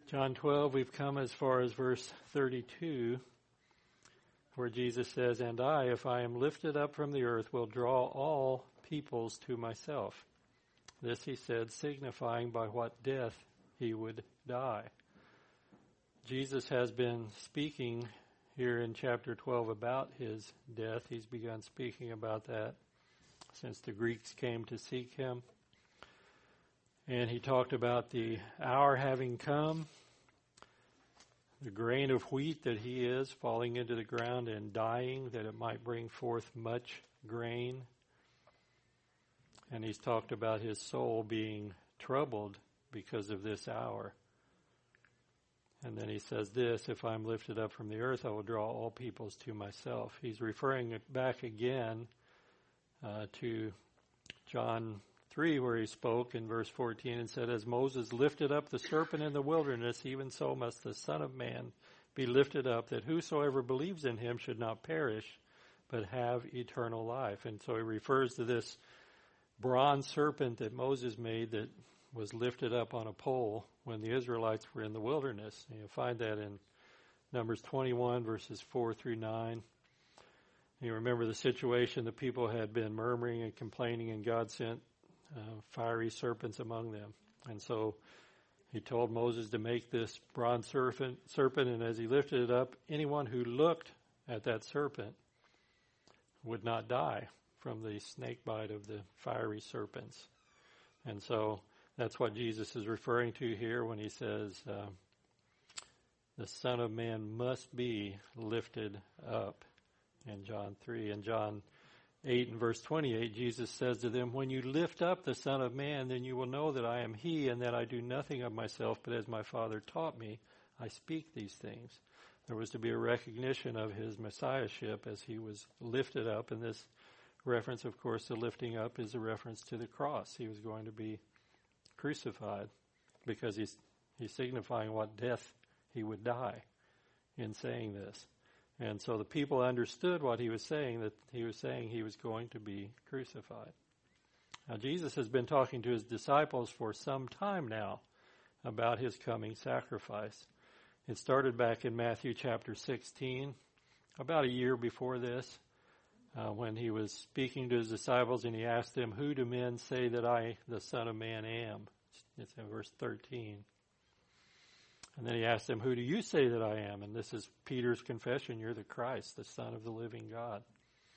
John 12, we've come as far as verse 32, where Jesus says, "And I, if I am lifted up from the earth, will draw all peoples to myself." This he said, signifying by what death he would die. Jesus has been speaking here in chapter 12 about his death. He's begun speaking about that since the Greeks came to seek him. And he talked about the hour having come, the grain of wheat that he is falling into the ground and dying, that it might bring forth much grain. And he's talked about his soul being troubled because of this hour. And then he says this, "If I'm lifted up from the earth, I will draw all peoples to myself." He's referring back again to John 3, where he spoke in verse 14 and said, "As Moses lifted up the serpent in the wilderness, even so must the Son of Man be lifted up, that whosoever believes in him should not perish, but have eternal life." And so he refers to this bronze serpent that Moses made that was lifted up on a pole when the Israelites were in the wilderness. And you'll find that in Numbers 21, verses 4 through 9. And you remember the situation, the people had been murmuring and complaining, and God sent fiery serpents among them. And so he told Moses to make this bronze serpent, and as he lifted it up, anyone who looked at that serpent would not die from the snake bite of the fiery serpents. And so that's what Jesus is referring to here when he says the Son of Man must be lifted up in John 3. In John 8 and verse 28, Jesus says to them, "When you lift up the Son of Man, then you will know that I am he, and that I do nothing of myself, but as my Father taught me, I speak these things." There was to be a recognition of his messiahship as he was lifted up, and this reference, of course, the lifting up is a reference to the cross. He was going to be crucified because he's signifying what death he would die in saying this. And so the people understood what he was saying, that he was going to be crucified. Now Jesus has been talking to his disciples for some time now about his coming sacrifice. It started back in Matthew chapter 16, about a year before this, when he was speaking to his disciples and he asked them, "Who do men say that I, the Son of Man, am?" It's in verse 13. And then he asked them, "Who do you say that I am?" And this is Peter's confession, "You're the Christ, the Son of the living God."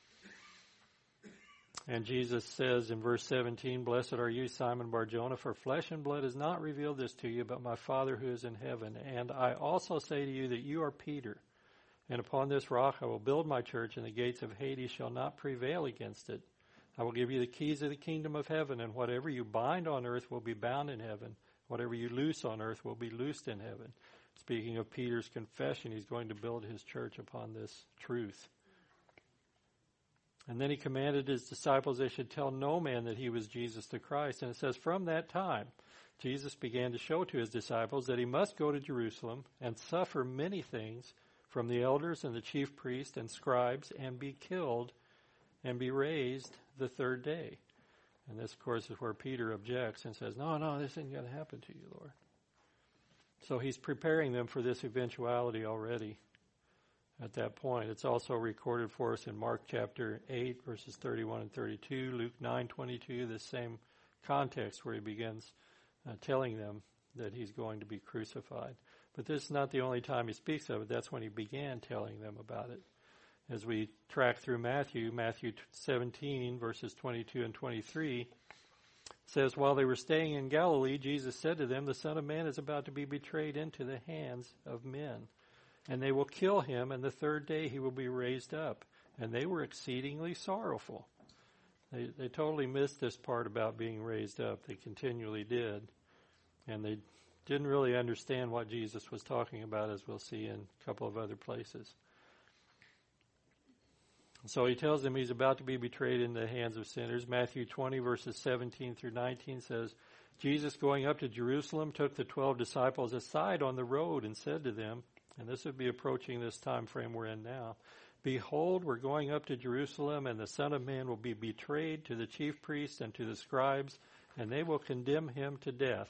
And Jesus says in verse 17, "Blessed are you, Simon Bar-Jonah, for flesh and blood has not revealed this to you, but my Father who is in heaven. And I also say to you that you are Peter, and upon this rock I will build my church, and the gates of Hades shall not prevail against it. I will give you the keys of the kingdom of heaven, and whatever you bind on earth will be bound in heaven. Whatever you loose on earth will be loosed in heaven." Speaking of Peter's confession, he's going to build his church upon this truth. And then he commanded his disciples they should tell no man that he was Jesus the Christ. And it says, from that time, Jesus began to show to his disciples that he must go to Jerusalem and suffer many things from the elders and the chief priests and scribes, and be killed and be raised the third day. And this, of course, is where Peter objects and says, no, this isn't going to happen to you, Lord. So he's preparing them for this eventuality already at that point. It's also recorded for us in Mark chapter 8, verses 31 and 32, Luke 9:22, the same context where he begins telling them that he's going to be crucified. But this is not the only time he speaks of it. That's when he began telling them about it. As we track through Matthew 17, verses 22 and 23, says, "While they were staying in Galilee, Jesus said to them, 'The Son of Man is about to be betrayed into the hands of men, and they will kill him, and the third day he will be raised up.' And they were exceedingly sorrowful." They totally missed this part about being raised up. They continually did. And they didn't really understand what Jesus was talking about, as we'll see in a couple of other places. So he tells them he's about to be betrayed into the hands of sinners. Matthew 20, verses 17 through 19 says, "Jesus, going up to Jerusalem, took the 12 disciples aside on the road and said to them," and this would be approaching this time frame we're in now, "Behold, we're going up to Jerusalem, and the Son of Man will be betrayed to the chief priests and to the scribes, and they will condemn him to death,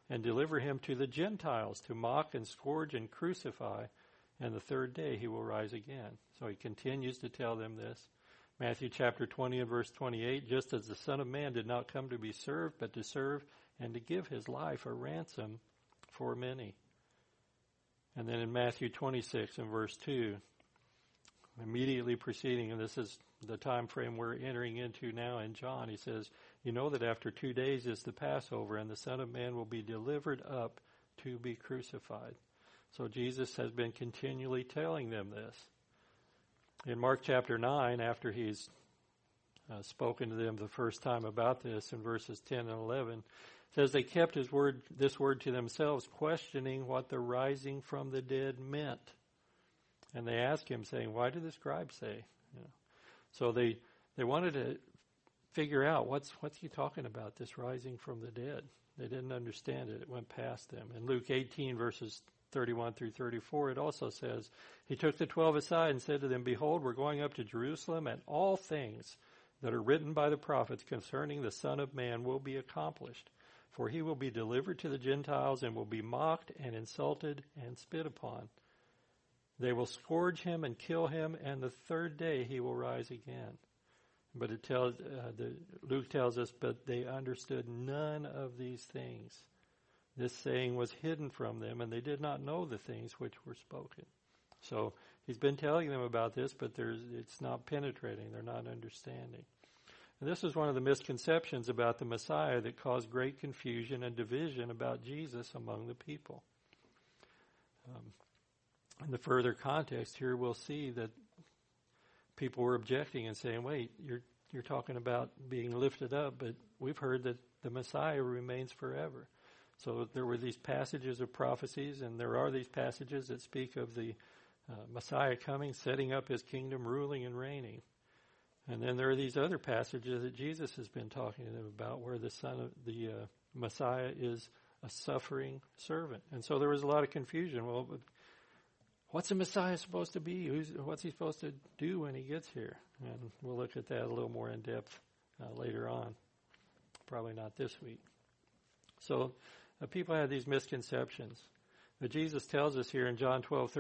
and deliver him to the Gentiles to mock and scourge and crucify, and the third day he will rise again. So he continues to tell them this. Matthew chapter 20 and verse 28, just as the Son of Man did not come to be served, but to serve and to give his life a ransom for many. And then in Matthew 26 and verse 2, immediately preceding, and this is the time frame we're entering into now in John, he says, you know that after 2 days is the Passover, and the Son of Man will be delivered up to be crucified. So Jesus has been continually telling them this. In Mark chapter 9, after he's spoken to them the first time about this, in verses 10 and 11, it says they kept this word to themselves, questioning what the rising from the dead meant. And they asked him, saying, why do the scribes say? So they wanted to figure out what's he talking about, this rising from the dead. They didn't understand it. It went past them. In Luke 18, verses 31 through 34, it also says, he took the 12 aside and said to them, behold, we're going up to Jerusalem, and all things that are written by the prophets concerning the Son of Man will be accomplished. For he will be delivered to the Gentiles and will be mocked and insulted and spit upon. They will scourge him and kill him, and the third day he will rise again. But Luke tells us, but they understood none of these things. This saying was hidden from them, and they did not know the things which were spoken. So he's been telling them about this, but it's not penetrating. They're not understanding. And this is one of the misconceptions about the Messiah that caused great confusion and division about Jesus among the people. In the further context here, we'll see that people were objecting and saying, wait, you're talking about being lifted up, but we've heard that the Messiah remains forever. So there were these passages of prophecies, and there are these passages that speak of the Messiah coming, setting up his kingdom, ruling and reigning. And then there are these other passages that Jesus has been talking to them about, where the Messiah is a suffering servant. And so there was a lot of confusion. Well, what's the Messiah supposed to be? What's he supposed to do when he gets here? And we'll look at that a little more in depth later on. Probably not this week. So people had these misconceptions. But Jesus tells us here in John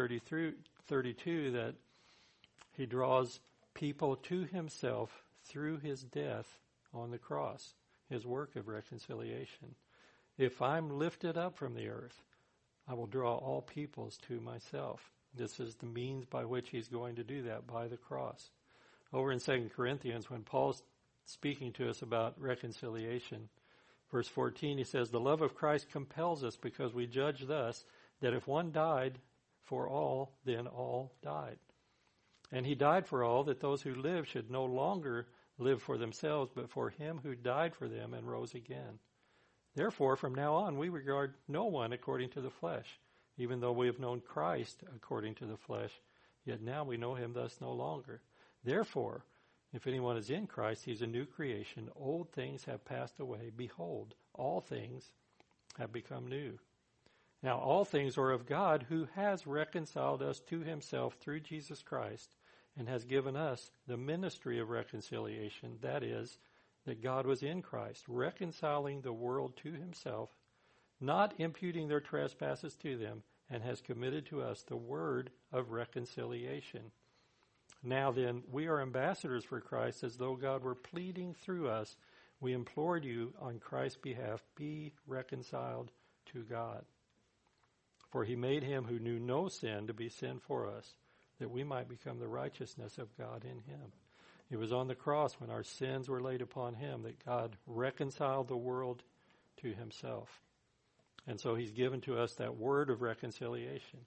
12:32 that he draws people to himself through his death on the cross, his work of reconciliation. If I'm lifted up from the earth, I will draw all peoples to myself. This is the means by which he's going to do that, by the cross. Over in 2 Corinthians, when Paul's speaking to us about reconciliation, verse 14, he says, the love of Christ compels us because we judge thus, that if one died for all, then all died. And he died for all, that those who live should no longer live for themselves, but for him who died for them and rose again. Therefore, from now on, we regard no one according to the flesh. Even though we have known Christ according to the flesh, yet now we know him thus no longer. Therefore, if anyone is in Christ, he is a new creation. Old things have passed away. Behold, all things have become new. Now all things are of God, who has reconciled us to himself through Jesus Christ, and has given us the ministry of reconciliation. That is, that God was in Christ, reconciling the world to himself, not imputing their trespasses to them, and has committed to us the word of reconciliation. Now then, we are ambassadors for Christ, as though God were pleading through us. We implored you on Christ's behalf, be reconciled to God. For he made him who knew no sin to be sin for us, that we might become the righteousness of God in him. It was on the cross, when our sins were laid upon him, that God reconciled the world to himself. And so he's given to us that word of reconciliation.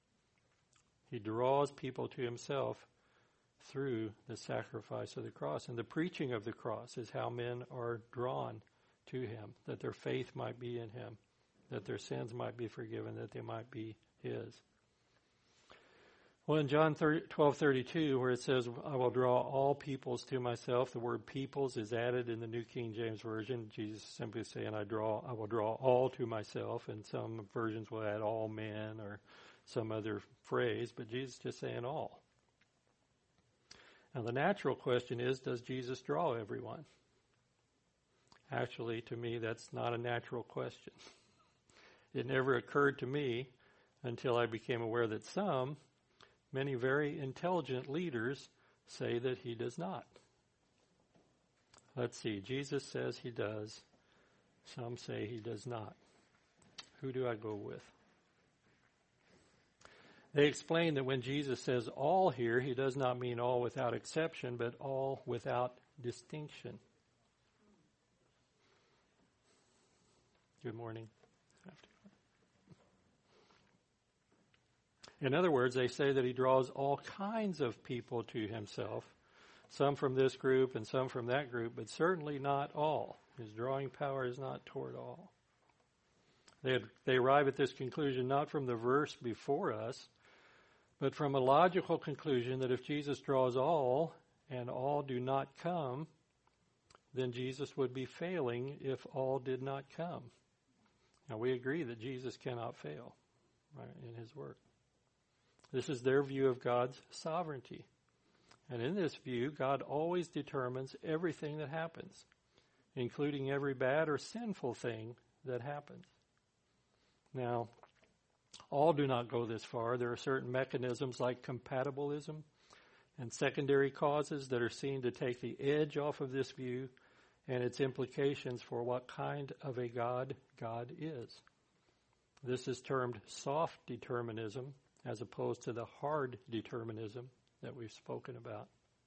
He draws people to himself through the sacrifice of the cross. And the preaching of the cross is how men are drawn to him, that their faith might be in him, that their sins might be forgiven, that they might be his. Well, in John 12:32, where it says, I will draw all peoples to myself, the word peoples is added in the New King James Version. Jesus is simply saying, I will draw all to myself, and some versions will add all men or some other phrase, but Jesus is just saying all. Now, the natural question is, does Jesus draw everyone? Actually, to me, that's not a natural question. It never occurred to me until I became aware that many very intelligent leaders, say that he does not. Let's see. Jesus says he does. Some say he does not. Who do I go with? They explain that when Jesus says all here, he does not mean all without exception, but all without distinction. Good morning. In other words, they say that he draws all kinds of people to himself, some from this group and some from that group, but certainly not all. His drawing power is not toward all. They arrive at this conclusion not from the verse before us, but from a logical conclusion that if Jesus draws all and all do not come, then Jesus would be failing if all did not come. Now we agree that Jesus cannot fail, right, in his work. This is their view of God's sovereignty. And in this view, God always determines everything that happens, including every bad or sinful thing that happens. Now, all do not go this far. There are certain mechanisms like compatibilism and secondary causes that are seen to take the edge off of this view and its implications for what kind of a God God is. This is termed soft determinism, as opposed to the hard determinism that we've spoken about.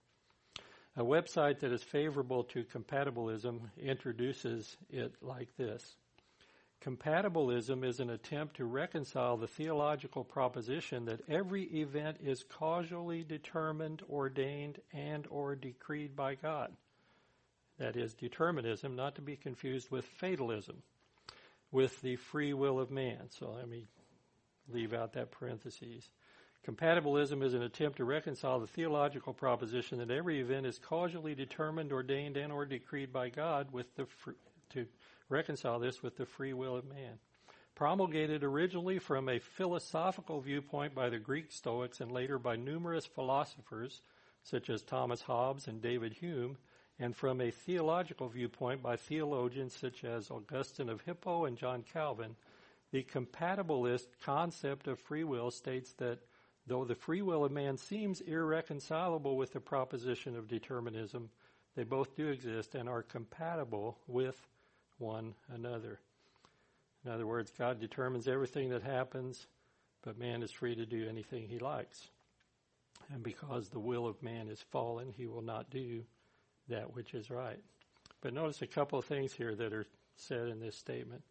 A website that is favorable to compatibilism introduces it like this. Compatibilism is an attempt to reconcile the theological proposition that every event is causally determined, ordained, and or decreed by God. That is determinism, not to be confused with fatalism, with the free will of man. So let me leave out that parentheses. Compatibilism is an attempt to reconcile the theological proposition that every event is causally determined, ordained, and or decreed by God to reconcile this with the free will of man. Promulgated originally from a philosophical viewpoint by the Greek Stoics and later by numerous philosophers such as Thomas Hobbes and David Hume, and from a theological viewpoint by theologians such as Augustine of Hippo and John Calvin, the compatibilist concept of free will states that though the free will of man seems irreconcilable with the proposition of determinism, they both do exist and are compatible with one another. In other words, God determines everything that happens, but man is free to do anything he likes. And because the will of man is fallen, he will not do that which is right. But notice a couple of things here that are said in this statement.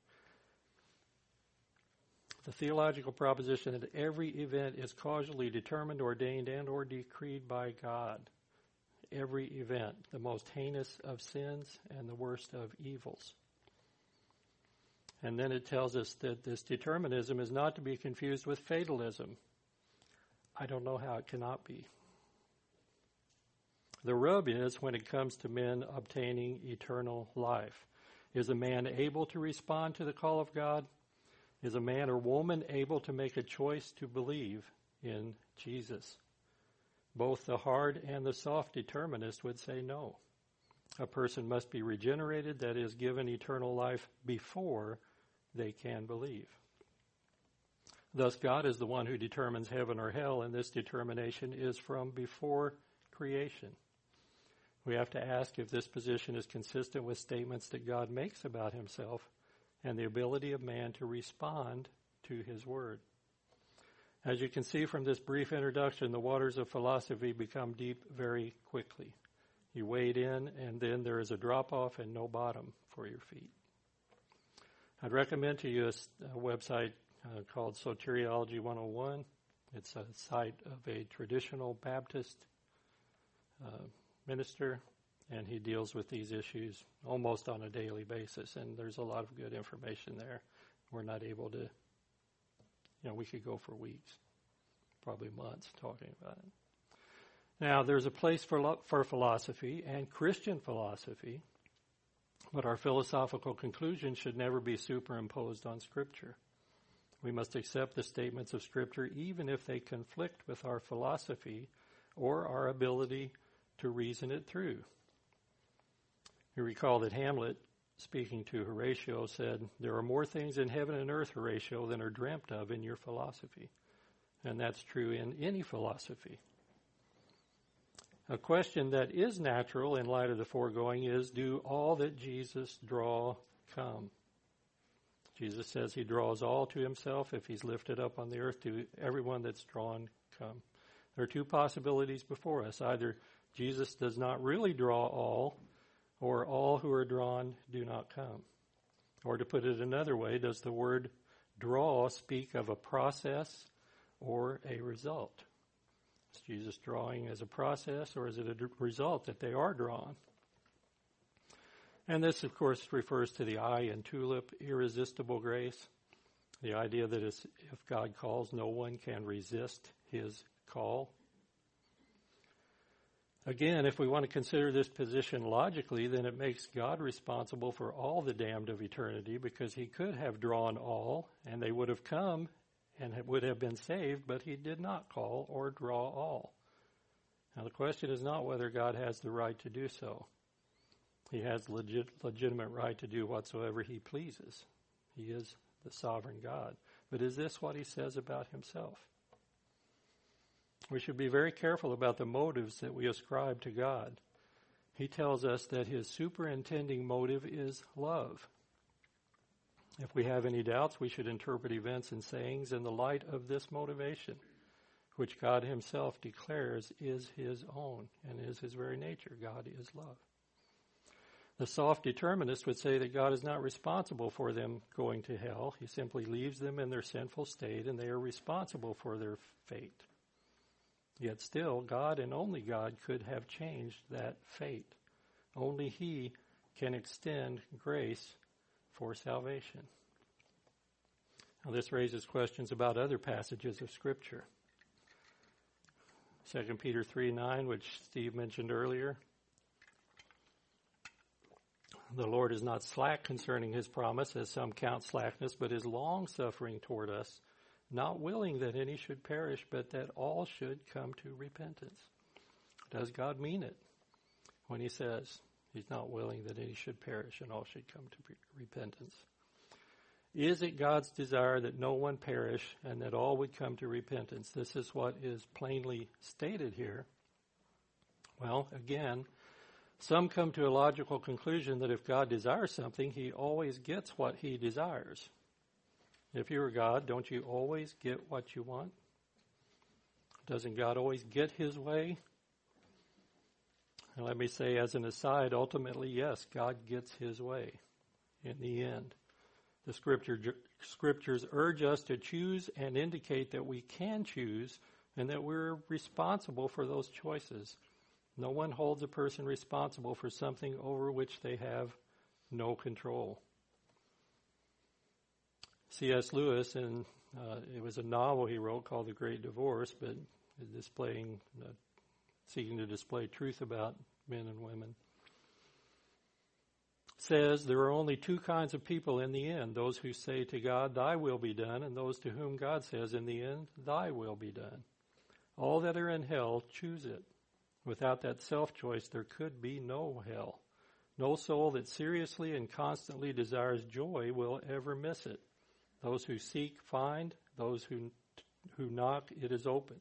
The theological proposition that every event is causally determined, ordained, and or decreed by God. Every event, the most heinous of sins and the worst of evils. And then it tells us that this determinism is not to be confused with fatalism. I don't know how it cannot be. The rub is when it comes to men obtaining eternal life. Is a man able to respond to the call of God? Is a man or woman able to make a choice to believe in Jesus? Both the hard and the soft determinist would say no. A person must be regenerated, that is, given eternal life before they can believe. Thus, God is the one who determines heaven or hell, and this determination is from before creation. We have to ask if this position is consistent with statements that God makes about himself and the ability of man to respond to his word. As you can see from this brief introduction, the waters of philosophy become deep very quickly. You wade in, and then there is a drop-off and no bottom for your feet. I'd recommend to you a website called Soteriology 101. It's a site of a traditional Baptist minister, and he deals with these issues almost on a daily basis, and there's a lot of good information there. We're not able to, we could go for weeks, probably months talking about it. Now, there's a place for philosophy and Christian philosophy, but our philosophical conclusions should never be superimposed on Scripture. We must accept the statements of Scripture even if they conflict with our philosophy or our ability to reason it through. You recall that Hamlet speaking to Horatio, said, "There are more things in heaven and earth, Horatio, than are dreamt of in your philosophy." And that's true in any philosophy. A question that is natural in light of the foregoing is, do all that Jesus draw come? Jesus says he draws all to himself. If he's lifted up on the earth, to everyone that's drawn come. There are two possibilities before us. Either Jesus does not really draw all, or all who are drawn do not come. Or to put it another way, does the word draw speak of a process or a result? Is Jesus drawing as a process, or is it a result that they are drawn? And this, of course, refers to the eye and tulip, irresistible grace. The idea that if God calls, no one can resist his call. Again, if we want to consider this position logically, then it makes God responsible for all the damned of eternity, because he could have drawn all, and they would have come and would have been saved, but he did not call or draw all. Now, the question is not whether God has the right to do so. He has legitimate right to do whatsoever he pleases. He is the sovereign God. But is this what he says about himself? We should be very careful about the motives that we ascribe to God. He tells us that his superintending motive is love. If we have any doubts, we should interpret events and sayings in the light of this motivation, which God himself declares is his own and is his very nature. God is love. The soft determinist would say that God is not responsible for them going to hell. He simply leaves them in their sinful state, and they are responsible for their fate. Yet still, God and only God could have changed that fate. Only he can extend grace for salvation. Now, this raises questions about other passages of Scripture. 2 Peter 3:9, which Steve mentioned earlier. The Lord is not slack concerning his promise, as some count slackness, but is long-suffering toward us, not willing that any should perish, but that all should come to repentance. Does God mean it when he says he's not willing that any should perish and all should come to repentance? Is it God's desire that no one perish and that all would come to repentance? This is what is plainly stated here. Well, again, some come to a logical conclusion that if God desires something, he always gets what he desires. If you were God, don't you always get what you want? Doesn't God always get his way? And let me say as an aside, ultimately, yes, God gets his way in the end. The scriptures urge us to choose and indicate that we can choose and that we're responsible for those choices. No one holds a person responsible for something over which they have no control. C.S. Lewis, and it was a novel he wrote called The Great Divorce, but seeking to display truth about men and women, says there are only two kinds of people in the end: those who say to God, "Thy will be done," and those to whom God says in the end, "Thy will be done." All that are in hell choose it. Without that self-choice, there could be no hell. No soul that seriously and constantly desires joy will ever miss it. Those who seek find, those who knock, it is opened.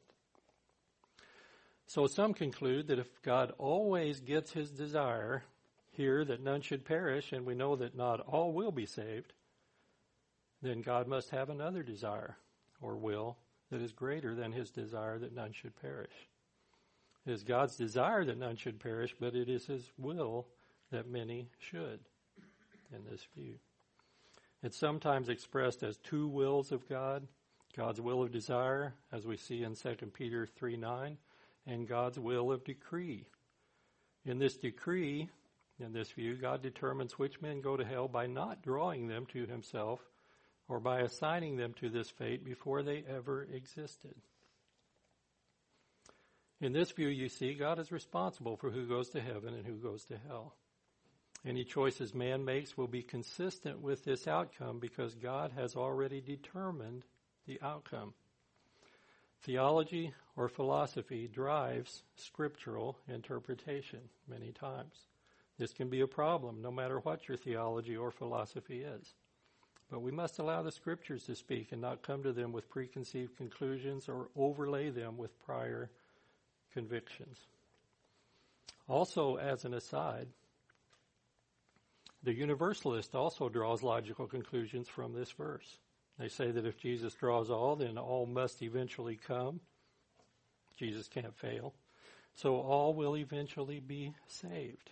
So some conclude that if God always gets his desire here that none should perish, and we know that not all will be saved, then God must have another desire or will that is greater than his desire that none should perish. It is God's desire that none should perish, but it is his will that many should, in this view. It's sometimes expressed as two wills of God: God's will of desire, as we see in 2 Peter 3:9, and God's will of decree. In this decree, in this view, God determines which men go to hell by not drawing them to himself or by assigning them to this fate before they ever existed. In this view, you see, God is responsible for who goes to heaven and who goes to hell. Any choices man makes will be consistent with this outcome because God has already determined the outcome. Theology or philosophy drives scriptural interpretation many times. This can be a problem, no matter what your theology or philosophy is. But we must allow the Scriptures to speak and not come to them with preconceived conclusions or overlay them with prior convictions. Also, as an aside, the Universalist also draws logical conclusions from this verse. They say that if Jesus draws all, then all must eventually come. Jesus can't fail. So all will eventually be saved.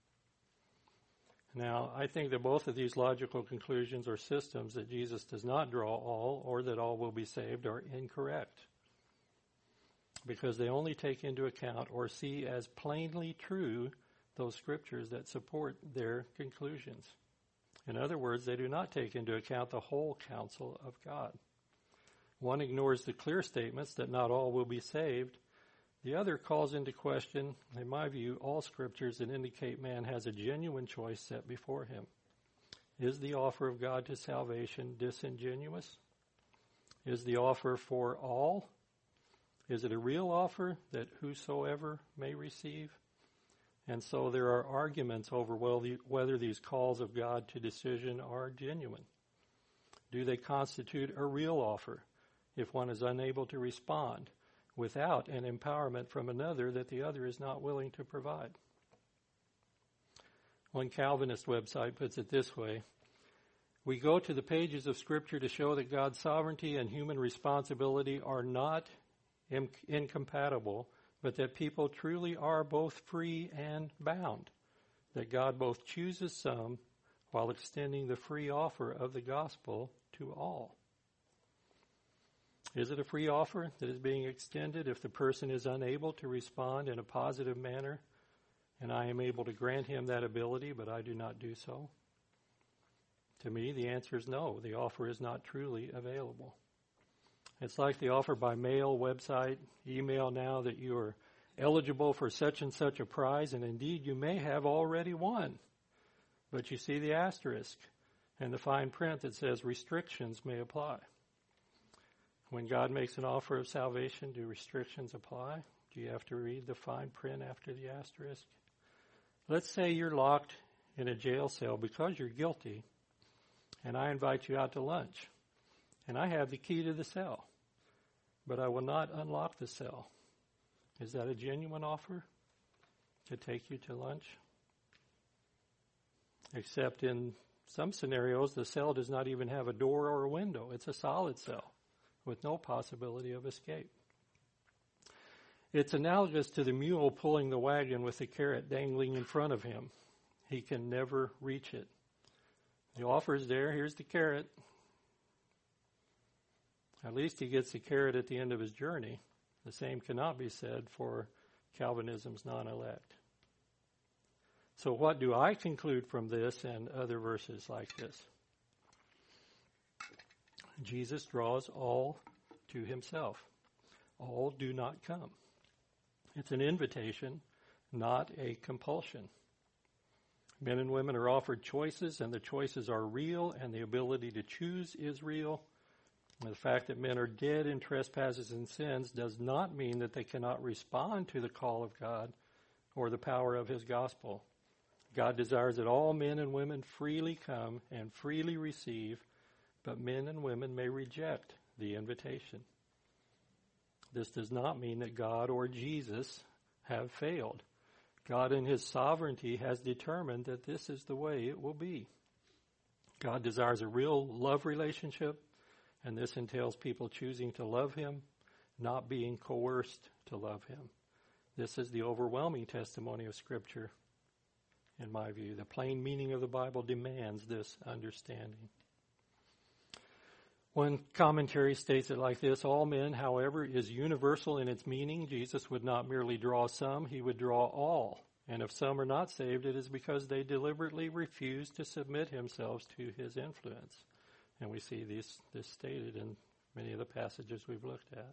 Now, I think that both of these logical conclusions or systems, that Jesus does not draw all or that all will be saved, are incorrect, because they only take into account or see as plainly true those scriptures that support their conclusions. In other words, they do not take into account the whole counsel of God. One ignores the clear statements that not all will be saved. The other calls into question, in my view, all scriptures that indicate man has a genuine choice set before him. Is the offer of God to salvation disingenuous? Is the offer for all? Is it a real offer that whosoever may receive? And so there are arguments over whether these calls of God to decision are genuine. Do they constitute a real offer if one is unable to respond without an empowerment from another that the other is not willing to provide? One Calvinist website puts it this way: we go to the pages of Scripture to show that God's sovereignty and human responsibility are not incompatible, but that people truly are both free and bound, that God both chooses some while extending the free offer of the gospel to all. Is it a free offer that is being extended if the person is unable to respond in a positive manner, and I am able to grant him that ability, but I do not do so? To me, the answer is no. The offer is not truly available. It's like the offer by mail, website, email now that you are eligible for such and such a prize, and indeed you may have already won. But you see the asterisk and the fine print that says restrictions may apply. When God makes an offer of salvation, do restrictions apply? Do you have to read the fine print after the asterisk? Let's say you're locked in a jail cell because you're guilty, and I invite you out to lunch, and I have the key to the cell, but I will not unlock the cell. Is that a genuine offer to take you to lunch? Except in some scenarios, the cell does not even have a door or a window. It's a solid cell with no possibility of escape. It's analogous to the mule pulling the wagon with the carrot dangling in front of him. He can never reach it. The offer is there. Here's the carrot. At least he gets the carrot at the end of his journey. The same cannot be said for Calvinism's non-elect. So what do I conclude from this and other verses like this? Jesus draws all to himself. All do not come. It's an invitation, not a compulsion. Men and women are offered choices, and the choices are real, and the ability to choose is real. And the fact that men are dead in trespasses and sins does not mean that they cannot respond to the call of God or the power of his gospel. God desires that all men and women freely come and freely receive, but men and women may reject the invitation. This does not mean that God or Jesus have failed. God in his sovereignty has determined that this is the way it will be. God desires a real love relationship, and this entails people choosing to love him, not being coerced to love him. This is the overwhelming testimony of Scripture, in my view. The plain meaning of the Bible demands this understanding. One commentary states it like this: all men, however, is universal in its meaning. Jesus would not merely draw some, he would draw all. And if some are not saved, it is because they deliberately refuse to submit themselves to his influence. And we see this stated in many of the passages we've looked at.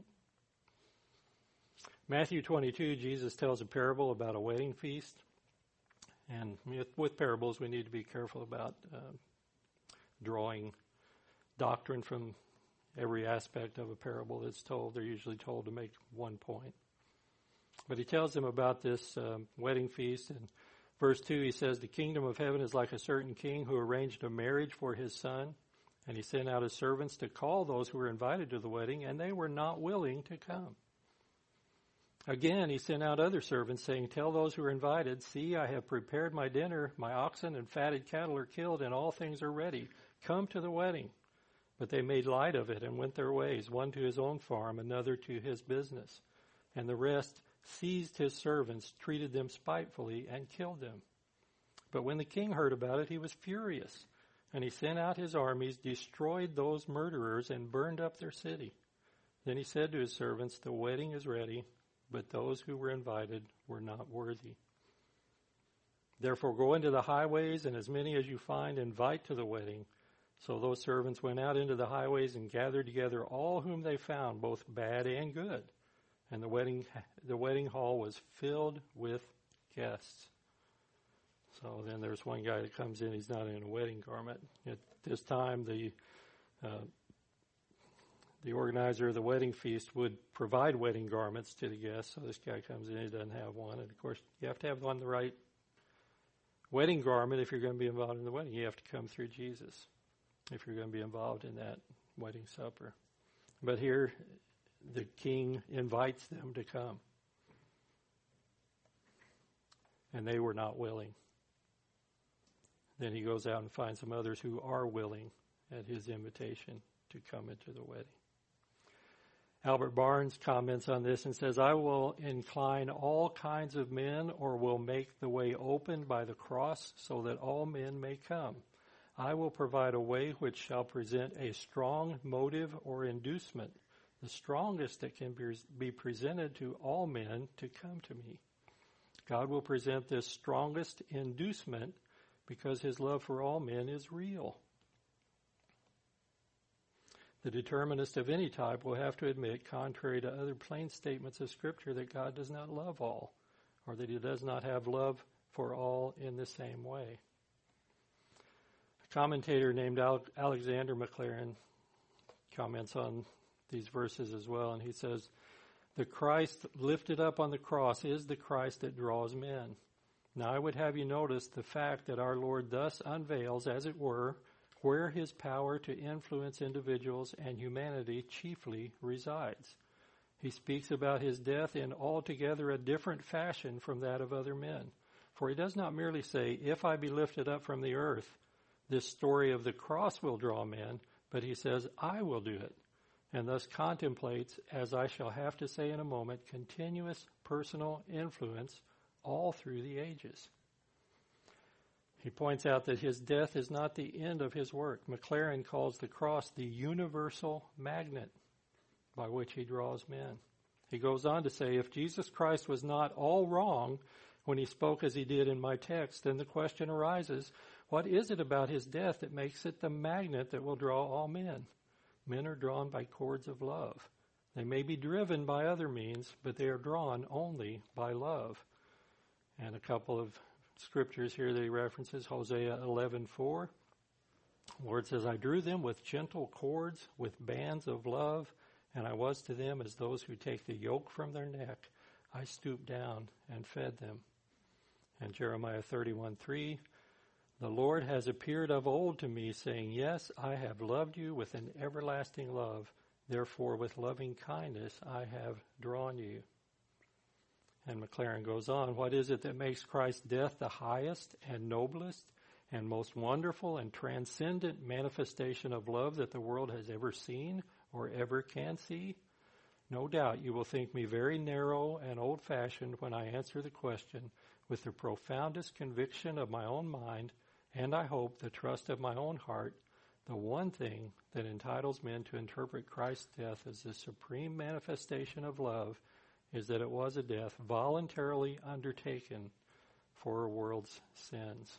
Matthew 22, Jesus tells a parable about a wedding feast. And with parables, we need to be careful about drawing doctrine from every aspect of a parable that's told. They're usually told to make one point. But he tells them about this wedding feast, and Verse 2, he says, the kingdom of heaven is like a certain king who arranged a marriage for his son, and he sent out his servants to call those who were invited to the wedding, and they were not willing to come. Again, he sent out other servants, saying, tell those who are invited, see, I have prepared my dinner, my oxen and fatted cattle are killed, and all things are ready. Come to the wedding. But they made light of it and went their ways, one to his own farm, another to his business. And the rest seized his servants, treated them spitefully, and killed them. But when the king heard about it, he was furious, and he sent out his armies, destroyed those murderers, and burned up their city. Then he said to his servants, the wedding is ready, but those who were invited were not worthy. Therefore go into the highways, and as many as you find, invite to the wedding. So those servants went out into the highways and gathered together all whom they found, both bad and good. And the wedding hall was filled with guests. So then there's one guy that comes in, he's not in a wedding garment. At this time, the organizer of the wedding feast would provide wedding garments to the guests. So this guy comes in, he doesn't have one. And of course, you have to have on the right wedding garment if you're going to be involved in the wedding. You have to come through Jesus if you're going to be involved in that wedding supper. But here, the king invites them to come. And they were not willing. Then he goes out and finds some others who are willing at his invitation to come into the wedding. Albert Barnes comments on this and says, I will incline all kinds of men, or will make the way open by the cross so that all men may come. I will provide a way which shall present a strong motive or inducement, the strongest that can be presented to all men to come to me. God will present this strongest inducement because his love for all men is real. The determinist of any type will have to admit, contrary to other plain statements of Scripture, that God does not love all, or that he does not have love for all in the same way. A commentator named Alexander Maclaren comments on these verses as well, and he says, the Christ lifted up on the cross is the Christ that draws men. Now I would have you notice the fact that our Lord thus unveils, as it were, where his power to influence individuals and humanity chiefly resides. He speaks about his death in altogether a different fashion from that of other men. For he does not merely say, if I be lifted up from the earth, this story of the cross will draw men, but he says, I will do it, and thus contemplates, as I shall have to say in a moment, continuous personal influence all through the ages. He points out that his death is not the end of his work. Maclaren calls the cross the universal magnet by which he draws men. He goes on to say, if Jesus Christ was not all wrong when he spoke as he did in my text, then the question arises, what is it about his death that makes it the magnet that will draw all men? Men are drawn by cords of love. They may be driven by other means, but they are drawn only by love. And a couple of scriptures here that he references, Hosea 11:4. The Lord says, I drew them with gentle cords, with bands of love, and I was to them as those who take the yoke from their neck. I stooped down and fed them. And Jeremiah 31:3, the Lord has appeared of old to me, saying, yes, I have loved you with an everlasting love. Therefore, with loving kindness, I have drawn you. And Maclaren goes on, what is it that makes Christ's death the highest and noblest and most wonderful and transcendent manifestation of love that the world has ever seen or ever can see? No doubt you will think me very narrow and old-fashioned when I answer the question with the profoundest conviction of my own mind, and I hope the trust of my own heart. The one thing that entitles men to interpret Christ's death as the supreme manifestation of love is that it was a death voluntarily undertaken for a world's sins.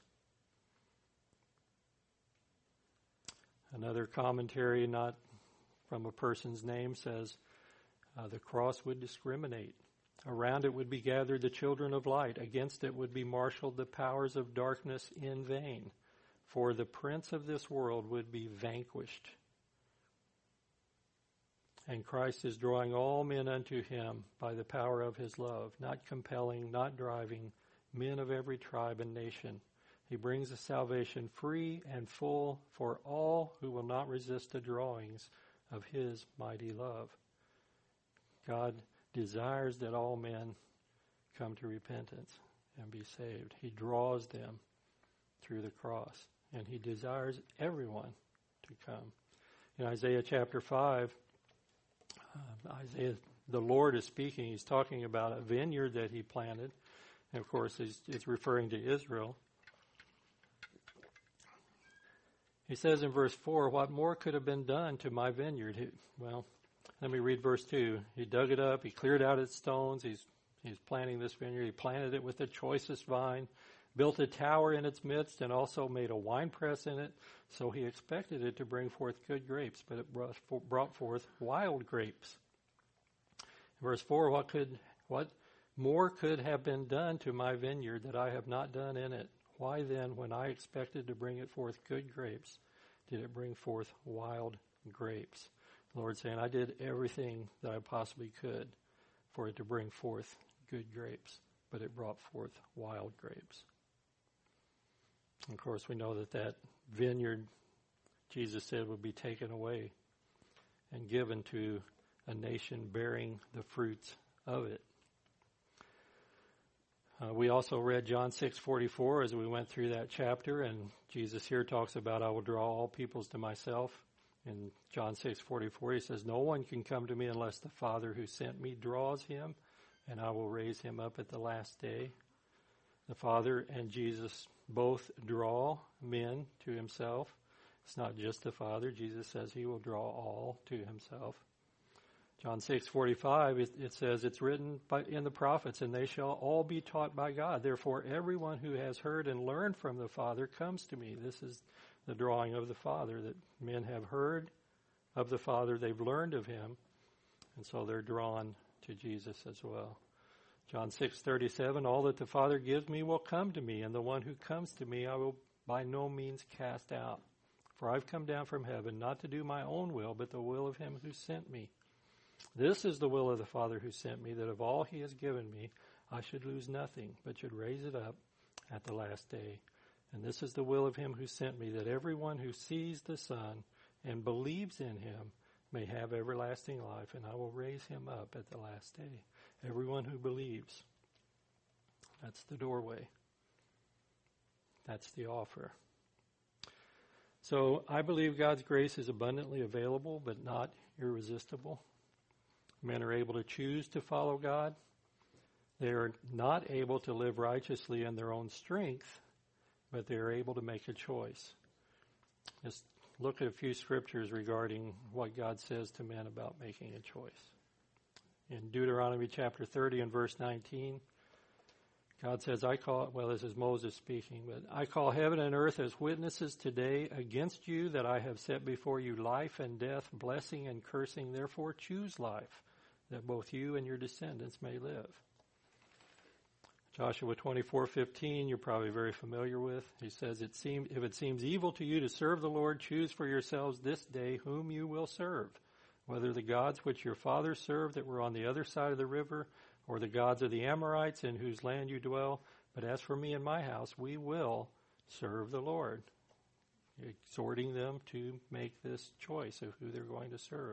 Another commentary, not from a person's name, says the cross would discriminate. Around it would be gathered the children of light. Against it would be marshaled the powers of darkness in vain. For the prince of this world would be vanquished. And Christ is drawing all men unto him by the power of his love, not compelling, not driving, men of every tribe and nation. He brings a salvation free and full for all who will not resist the drawings of his mighty love. God desires that all men come to repentance and be saved. He draws them through the cross, and he desires everyone to come. In Isaiah chapter 5, the Lord is speaking. He's talking about a vineyard that he planted. And of course, it's referring to Israel. He says in verse 4, what more could have been done to my vineyard? Well, let me read verse 2. He dug it up. He cleared out its stones. He's planting this vineyard. He planted it with the choicest vine, built a tower in its midst, and also made a winepress in it. So he expected it to bring forth good grapes, but it brought forth wild grapes. Verse 4, what more could have been done to my vineyard that I have not done in it? Why then, when I expected to bring it forth good grapes, did it bring forth wild grapes? The Lord saying, I did everything that I possibly could for it to bring forth good grapes, but it brought forth wild grapes. And of course, we know that vineyard, Jesus said, would be taken away and given to a nation bearing the fruits of it. We also read John 6:44 as we went through that chapter, and Jesus here talks about, I will draw all peoples to myself. In John 6:44, he says, no one can come to me unless the Father who sent me draws him, and I will raise him up at the last day. The Father and Jesus both draw men to himself. It's not just the Father. Jesus says he will draw all to himself. John 6:45, it says, it's written in the prophets, and they shall all be taught by God. Therefore, everyone who has heard and learned from the Father comes to me. This is the drawing of the Father, that men have heard of the Father, they've learned of him, and so they're drawn to Jesus as well. John 6:37, all that the Father gives me will come to me, and the one who comes to me I will by no means cast out. For I've come down from heaven not to do my own will, but the will of him who sent me. This is the will of the Father who sent me, that of all he has given me, I should lose nothing, but should raise it up at the last day. And this is the will of him who sent me, that everyone who sees the Son and believes in him may have everlasting life, and I will raise him up at the last day. Everyone who believes. That's the doorway. That's the offer. So I believe God's grace is abundantly available, but not irresistible. Men are able to choose to follow God. They are not able to live righteously in their own strength, but they are able to make a choice. Just look at a few scriptures regarding what God says to men about making a choice. In Deuteronomy chapter 30 and verse 19, God says, this is Moses speaking, but I call heaven and earth as witnesses today against you that I have set before you life and death, blessing and cursing. Therefore choose life, that both you and your descendants may live. Joshua 24:15, you're probably very familiar with. He says, if it seems evil to you to serve the Lord, choose for yourselves this day whom you will serve, whether the gods which your fathers served that were on the other side of the river, or the gods of the Amorites in whose land you dwell. But as for me and my house, we will serve the Lord. Exhorting them to make this choice of who they're going to serve.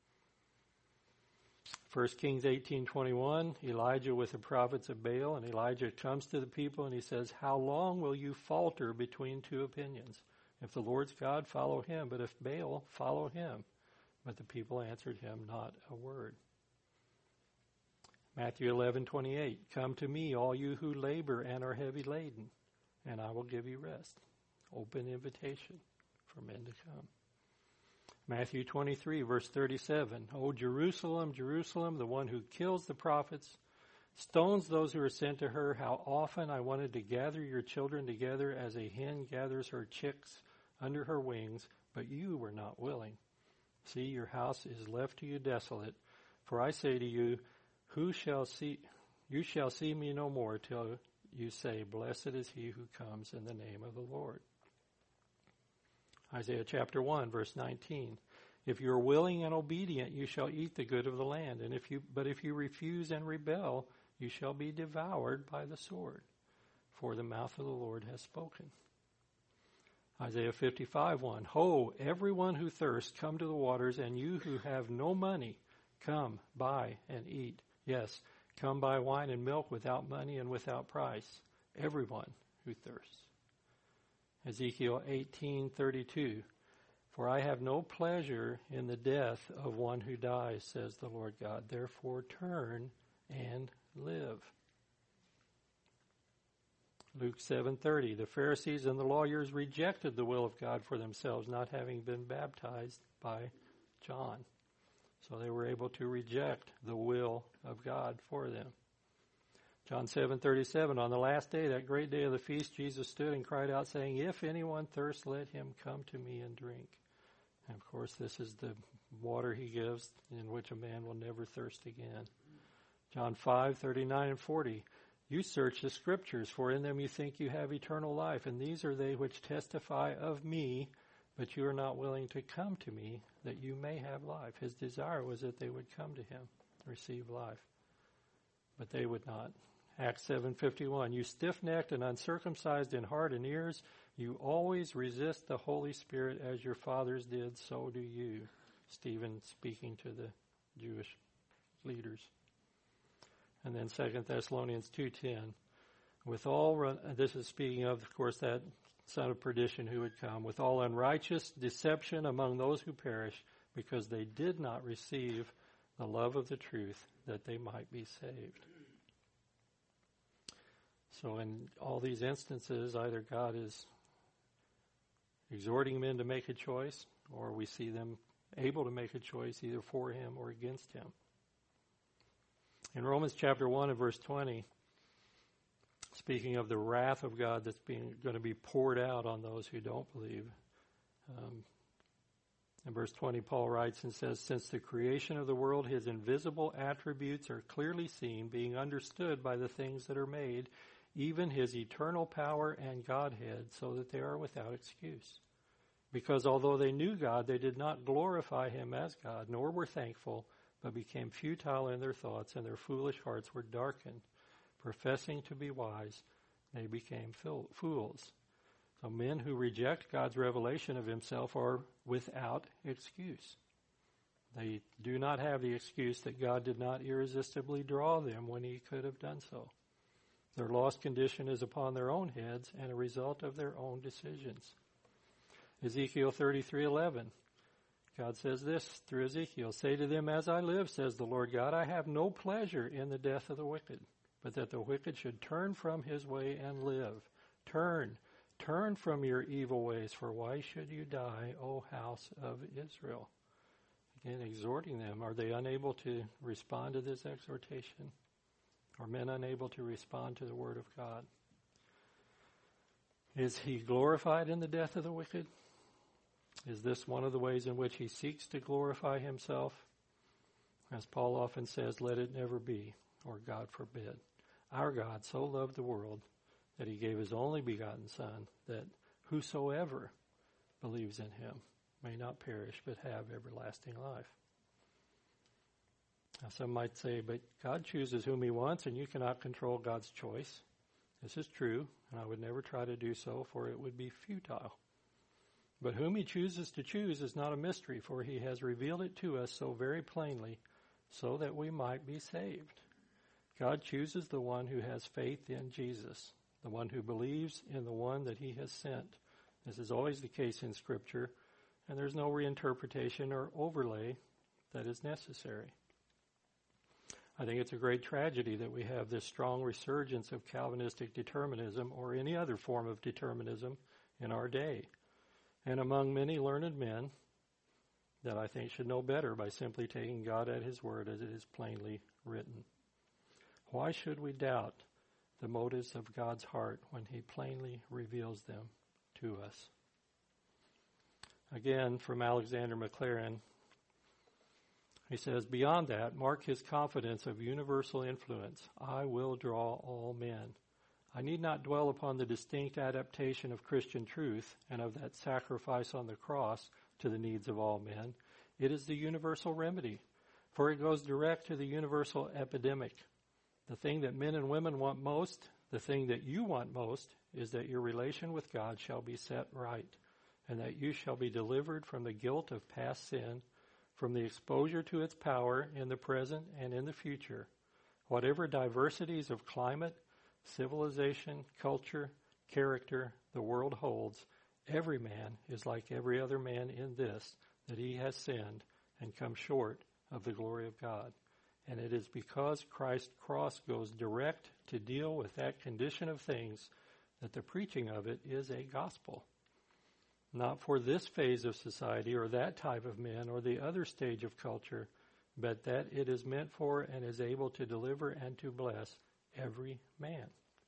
1 Kings 18:21, Elijah with the prophets of Baal, and Elijah comes to the people and he says, how long will you falter between two opinions? If the Lord's God, follow him, but if Baal, follow him. But the people answered him not a word. Matthew 11:28, come to me, all you who labor and are heavy laden, and I will give you rest. Open invitation for men to come. Matthew 23, verse 37, O Jerusalem, Jerusalem, the one who kills the prophets, stones those who are sent to her, how often I wanted to gather your children together as a hen gathers her chicks under her wings, but you were not willing. See, your house is left to you desolate. For I say to you, you shall see me no more till you say, blessed is he who comes in the name of the Lord. Isaiah chapter 1, verse 19. If you are willing and obedient, you shall eat the good of the land. But if you refuse and rebel, you shall be devoured by the sword. for the mouth of the Lord has spoken. Isaiah 55:1. Ho, everyone who thirsts, come to the waters, and you who have no money, come, buy and eat. Yes, come buy wine and milk without money and without price. Everyone who thirsts. Ezekiel 18:32. For I have no pleasure in the death of one who dies, says the Lord God. Therefore turn and live. Luke 7:30. The Pharisees and the lawyers rejected the will of God for themselves, not having been baptized by John. So they were able to reject the will of God for them. John 7:37. On the last day, that great day of the feast, Jesus stood and cried out, saying, If anyone thirsts, let him come to me and drink. And of course, this is the water he gives, in which a man will never thirst again. John 5:39 and 40. You search the Scriptures, for in them you think you have eternal life, and these are they which testify of me, but you are not willing to come to me, that you may have life. His desire was that they would come to him, receive life. But they would not. Acts 7:51. You stiff-necked and uncircumcised in heart and ears, you always resist the Holy Spirit as your fathers did, so do you. Stephen speaking to the Jewish leaders. And then 2 Thessalonians 2:10. This is speaking of course, that son of perdition who would come, with all unrighteous deception among those who perish, because they did not receive the love of the truth, that they might be saved. So in all these instances, either God is exhorting men to make a choice, or we see them able to make a choice either for him or against him. In Romans chapter 1 and verse 20, speaking of the wrath of God that's going to be poured out on those who don't believe, in verse 20, Paul writes and says, Since the creation of the world, his invisible attributes are clearly seen, being understood by the things that are made, even his eternal power and Godhead, so that they are without excuse. Because although they knew God, they did not glorify him as God, nor were thankful, but became futile in their thoughts, and their foolish hearts were darkened. Professing to be wise, they became fools. So men who reject God's revelation of himself are without excuse. They do not have the excuse that God did not irresistibly draw them when he could have done so. Their lost condition is upon their own heads and a result of their own decisions. Ezekiel 33:11. God says this through Ezekiel, Say to them, As I live, says the Lord God, I have no pleasure in the death of the wicked, but that the wicked should turn from his way and live. Turn from your evil ways, for why should you die, O house of Israel? Again, exhorting them. Are they unable to respond to this exhortation? Are men unable to respond to the word of God? Is he glorified in the death of the wicked? Is this one of the ways in which he seeks to glorify himself? As Paul often says, let it never be, or God forbid. Our God so loved the world that he gave his only begotten Son, that whosoever believes in him may not perish, but have everlasting life. Now, some might say, but God chooses whom he wants, and you cannot control God's choice. This is true, and I would never try to do so, for it would be futile. But whom he chooses to choose is not a mystery, for he has revealed it to us so very plainly, so that we might be saved. God chooses the one who has faith in Jesus, the one who believes in the one that he has sent. This is always the case in Scripture, and there's no reinterpretation or overlay that is necessary. I think it's a great tragedy that we have this strong resurgence of Calvinistic determinism or any other form of determinism in our day, and among many learned men that I think should know better by simply taking God at his word as it is plainly written. Why should we doubt the motives of God's heart when he plainly reveals them to us? Again, from Alexander Maclaren, he says, beyond that, mark his confidence of universal influence. I will draw all men. I need not dwell upon the distinct adaptation of Christian truth and of that sacrifice on the cross to the needs of all men. It is the universal remedy, for it goes direct to the universal epidemic. The thing that men and women want most, The thing that you want most is that your relation with God shall be set right, and that you shall be delivered from the guilt of past sin, from the exposure to its power in the present and in the future. Whatever diversities of climate, civilization, culture, character the world holds, every man is like every other man in this, that he has sinned and come short of the glory of God. And it is because Christ's cross goes direct to deal with that condition of things that the preaching of it is a gospel. Not for this phase of society or that type of men or the other stage of culture, but that it is meant for and is able to deliver and to bless every man.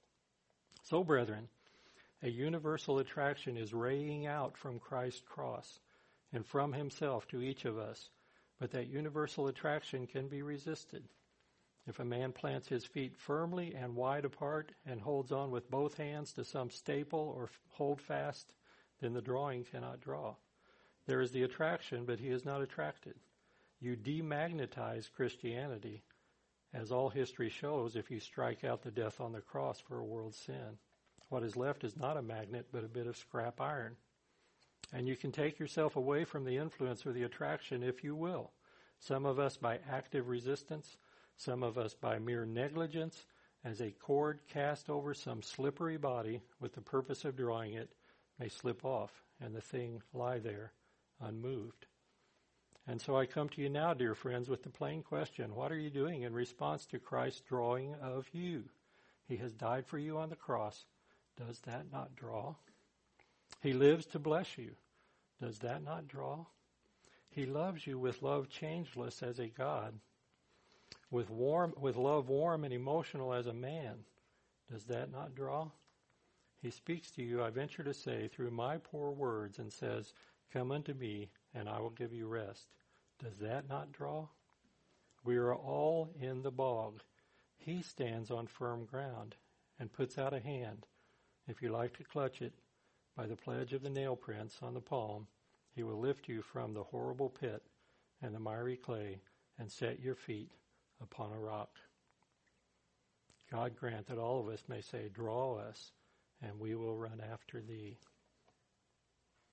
So, brethren, a universal attraction is raying out from Christ's cross and from himself to each of us, but that universal attraction can be resisted. If a man plants his feet firmly and wide apart and holds on with both hands to some staple or hold fast, then the drawing cannot draw. There is the attraction, but he is not attracted. You demagnetize Christianity, as all history shows, if you strike out the death on the cross for a world's sin. What is left is not a magnet, but a bit of scrap iron. And you can take yourself away from the influence or the attraction if you will. Some of us by active resistance, some of us by mere negligence, as a cord cast over some slippery body with the purpose of drawing it may slip off and the thing lie there unmoved. And so I come to you now, dear friends, with the plain question, what are you doing in response to Christ's drawing of you? He has died for you on the cross. Does that not draw? He lives to bless you. Does that not draw? He loves you with love changeless as a God, with love warm and emotional as a man. Does that not draw? He speaks to you, I venture to say, through my poor words and says, come unto me, and I will give you rest. Does that not draw? We are all in the bog. He stands on firm ground and puts out a hand. If you like to clutch it, by the pledge of the nail prints on the palm, he will lift you from the horrible pit and the miry clay and set your feet upon a rock. God grant that all of us may say, draw us, and we will run after thee.